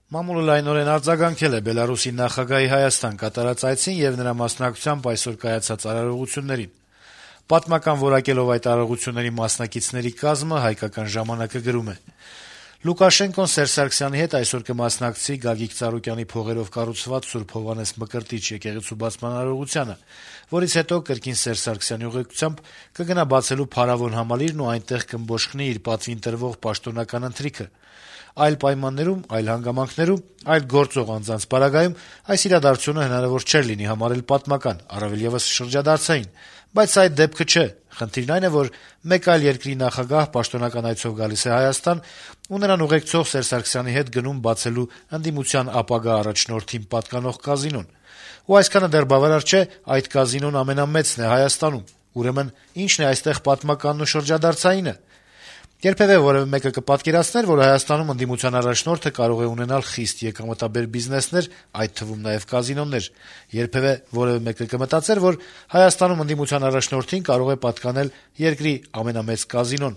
Մամուլը լայնորեն արձագանքել է Բելարուսի նախագահի Հայաստան կատարած այցին եւ նրա մասնակցությամբ այսօր կայացած արարողություններին։ Պատմական որակելով այդ արարողությունների մասնակիցների կազմը «Հայկական ժամանակ»-ը գրում է. Լուկաշենկոն Սերժ Սարգսյանի հետ այսօր կմասնակցի Գագիկ Ծառուկյանի փողերով կառուցված Սուրբ Հովհաննես Մկրտիչ եկեղեցու բացման արարողությանը, որից հետո կրկին Սերժ Սարգսյանի ուղեկցությամբ կգնա բացելու փարավոն համալիրն ու այնտեղ կըմբոշխնի իր պատվին տրվող պաշտոնական ընթրիքը։ Այլ պայմաններում, այլ հանգամանքներում, այլ գործող անձանց պարագայում այս իրադարձությունը հնարավոր չէր լինի համարել պատմական, առավել եւս շրջադարձային, բայց այդ դեպքը չէ։ Խնդիրն այն է, որ մեկ այլ երկրի նախագահ պաշտոնական այցով գալիս է Հայաստան ու նրան ուղեկցող Սերժ Սարգսյանի հետ գնում բացելու ընդդիմության ապագա առաջնորդին պատկանող կազինոն։ Ու այսքանը դեռ բավարար չէ, այդ կազինոն ամենամեծն է Հայաստանում։ Ուրեմն ի՞նչն է այստեղ պատմականն ու շրջադարձայինը։ Երբևէ որևէ մեկը կպատկերացներ, որ Հայաստանում ընդդիմության առաջնորդը կարող է ունենալ խիստ եկամտաբեր բիզնեսներ, այդ թվում նաև կազինոներ։ Երբևէ որևէ մեկը կմտածեր, որ Հայաստանում ընդդիմության առաջնորդին կարող է պատկանել երկրի ամենամեծ կազինոն։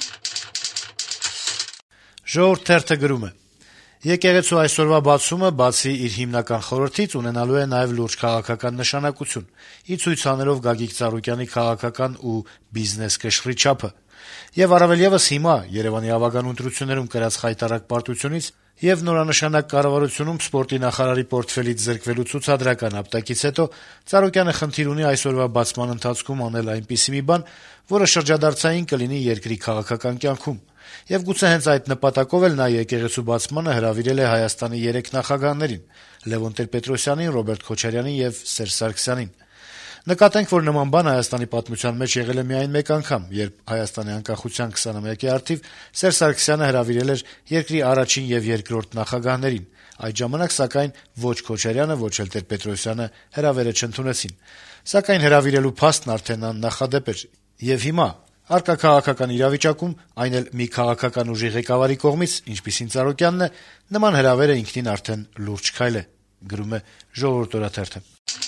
Ժողովուրդ թերթը գրում է. Եկեղեցու այսօրվա բացումը, բացի իր հիմնական խորհրդից, ունենալու է նաև լուրջ քաղաքական նշանակություն՝ ի ցույց անելով Գագիկ Ծառուկյանի քաղաքական ու բիզնես կշռի չափը։ Եվ առավել եւս հիմա Երեւանի ավագան ընտրություններում կրած խայտառակ պարտությունից եւ նորանշանակ կառավարությունում սպորտի նախարարի պորտֆելից զրկվելու ցուցադրական ապտակից հետո Ծառուկյանը խնդիր ունի այսօրվա բացման ընթացքում անել այնպիսի մի բան, որը շրջադարձային կլինի երկրի քաղաքական կյանքում։ Եվ գուցե հենց այդ նպատակով էլ նա եկեղեցու բացմանը հրավիրել է Հայաստանի 3 նախագահներին՝ Լևոն Տեր-Պետրոսյանին, Ռոբերտ Քոչարյանին եւ Սերժ Սարգսյանին։ Նկատենք, որ նման բան Հայաստանի պատմության մեջ եղել է միայն մեկ անգամ, երբ Հայաստանի անկախության 20-ամյակի առթիվ Սերժ Սարգսյանը հրավիրել էր երկրի առաջին եւ երկրորդ նախագահներին։ Այդ ժամանակ, սակայն, ոչ Քոչարյանը, ոչ էլ Տեր-Պետրոսյանը հրավերը չընդունեցին։ Սակայն հրավիրելու փաստն արդեն աննախադեպ էր։ Եվ հիմա առկա քաղաքական իրավիճակում, այն էլ մի քաղաքական ուժի ղեկավարի կողմից, ինչպիսին Ծառուկյանն է, նման հրավերը ինքնին արդեն լուրջ քայլ է, գրում է Ժողովուրդ օրաթերթը։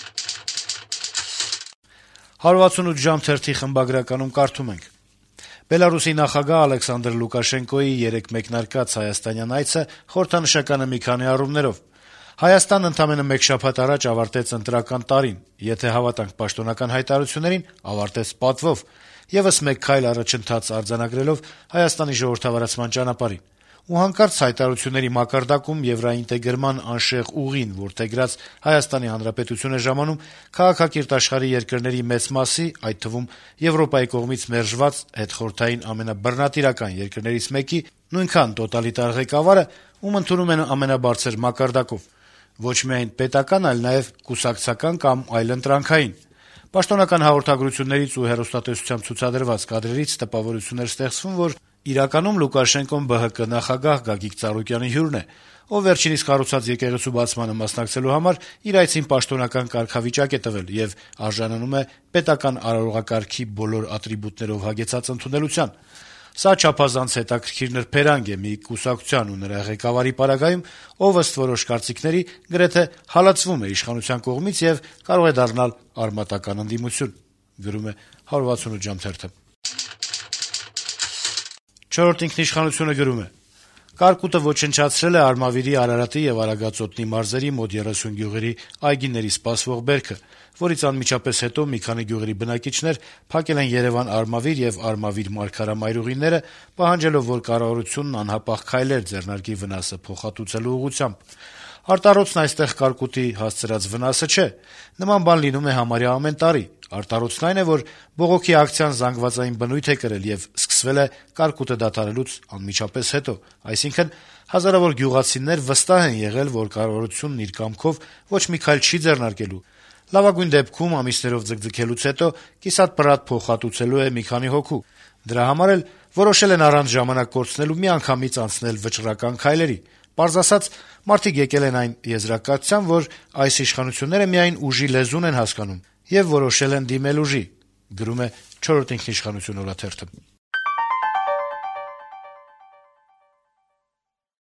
168 ժամ թերթի խմբագրականում կարդում ենք. Բելարուսի նախագահ Ալեքսանդր Լուկաշենկոյի 3 մեկնարկած հայաստանյան այցը խորհրդանշական է մի քանի առումներով։ Հայաստանն ընդամենը մեկ շաբաթ առաջ ավարտեց ընտրական տարին, եթե հավատանք պաշտոնական հայտարարություններին, ավարտեց պատվով, եւս մեկ քայլ առաջընթաց արձանագրելով Հայաստանի ժողովրդավարացման ճանապարհին։ Ու հանկարծ հայտարարությունների մակարդակում եվրաինտեգրման անշեղ ուղին որդեգրած Հայաստանի Հանրապետությունը ժամանում քաղաքակիրթ աշխարհի երկրների մեծ մասի, այդ թվում Եվրոպայի կողմից մերժված հետխորհրդային ամենաբռնատիրական երկրներից մեկի նույնքան տոտալիտար ղեկավարը, ում ընդունում են ամենաբարձր մակարդակով, ոչ միայն պետական, այլ նաև կուսակցական կամ այլընտրանքային։ Պաշտոնական հաղորդագրություններից ու հեռուստատեսությամբ ցուցադրված կադրերից տպավորություն էր ստեղծվում, որ իրականում Լուկաշենկոն ԲՀԿ նախագահ Գագիկ Ծառուկյանի հյուրն է, ով վերջինիս կառուցած եկեղեցու բացմանը մասնակցելու համար իր այցին պաշտոնական կարգավիճակ է տվել եւ արժանանում է պետական արարողակարգի բոլոր ատրիբուտներով հագեցած ընդունելության։ Սա չափազանց հետաքրքիր նրբերանգ է մի կուսակցության ու նրա ղեկավարի պարագայում, ով ըստ որոշ կարծիքների գրեթե հալածվում է իշխանության կողմից եւ կարող է դառնալ արմատական ընդդիմություն, գրում է 168 ժամ թերթը։ Չորրորդ ինքնիշխանությունը գրում է. Կարկուտը ոչնչացրել է Արմավիրի, Արարատի եւ Արագածոտնի մարզերի մոտ 30 գյուղերի այգիների սպասվող բերքը, որից անմիջապես հետո մի քանի գյուղերի բնակիչներ փակել են Երևան-Արմավիր եւ Արմավիր-Մարգարամայրուղիները, պահանջելով, որ կառավարությունն անհապաղ քայլեր ձեռնարկի վնասը փոխհատուցելու ուղղությամբ։ Արտառոցն այստեղ կարկուտի հասցրած վնասը չէ։ Նման բան լինում է համարյա ամեն տարի։ Արտառոցն այն է, որ բողոքի ակցիան զանգվածային բնույթ է կրել եւ սկսվել է կարկուտը դադարելուց անմիջապես հետո։ Այսինքն հազարավոր գյուղացիներ վստահ են եղել, որ կառավարությունն իր կամքով ոչ մի քայլ չի ձեռնարկելու։ Լավագույն դեպքում ամիսներով ձգձգելուց հետո կիսատ-պռատ փոխհատուցելու է մի քանի հոգու։ Դրա համար էլ որոշել են առանց ժամանակ կորցնելու միանգամից անցնել վճռական քայլերի։ Պարզ ասած, մարդիկ եկել են այն եզրակացության, որ այս իշխանությունները միայն ուժի լեզուն են հասկանում եւ որոշել են դիմել ուժի, գրում է 4-րդ ինքնիշխանություն օրաթերթը։